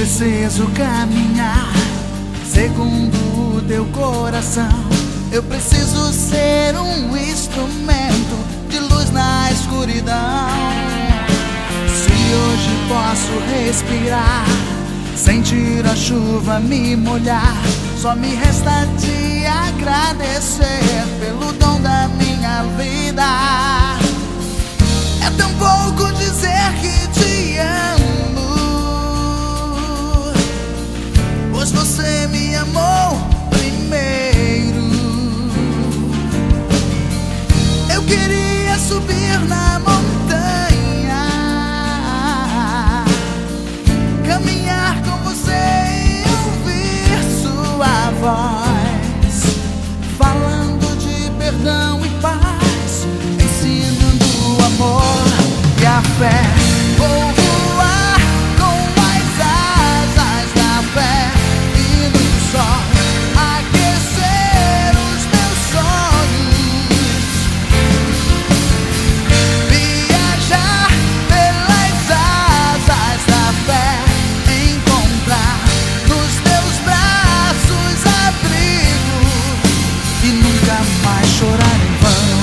preciso caminhar segundo o teu coração. Eu preciso ser um instrumento de luz na escuridão. Se hoje posso respirar, sentir a chuva me molhar, só me resta te agradecer pelo dom da minha vida. É tão pouco dizer que te amo, pois você me amou primeiro. Eu queria subir na montanha, caminhar com você e ouvir sua voz, falando de perdão e paz, ensinando o amor e a fé. Vou voar com as asas da fé e no sol aquecer os meus sonhos, viajar pelas asas da fé, encontrar nos teus braços abrigo e nunca mais chorar em vão.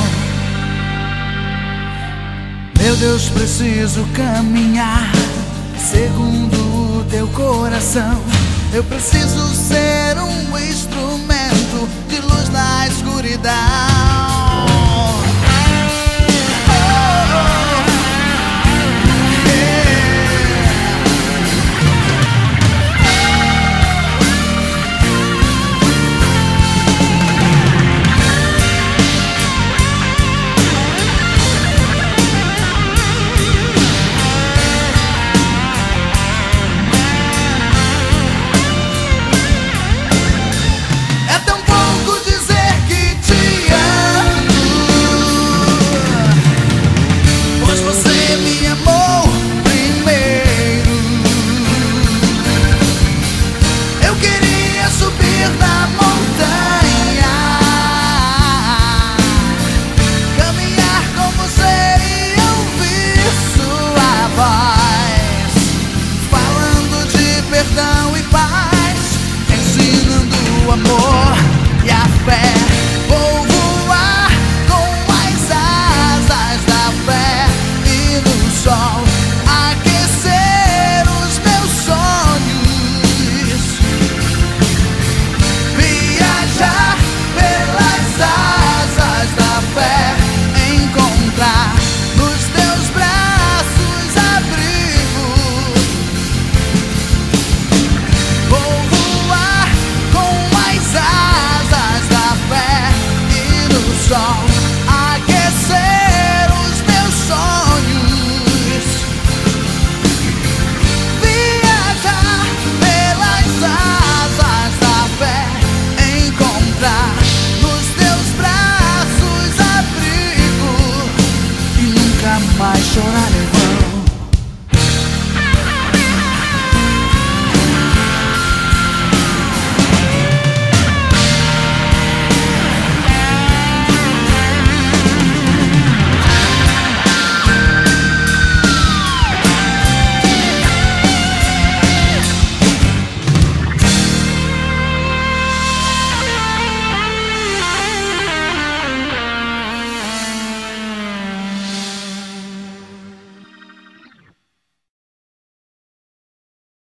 Meu Deus, preciso caminhar segundo o teu coração. Eu preciso ser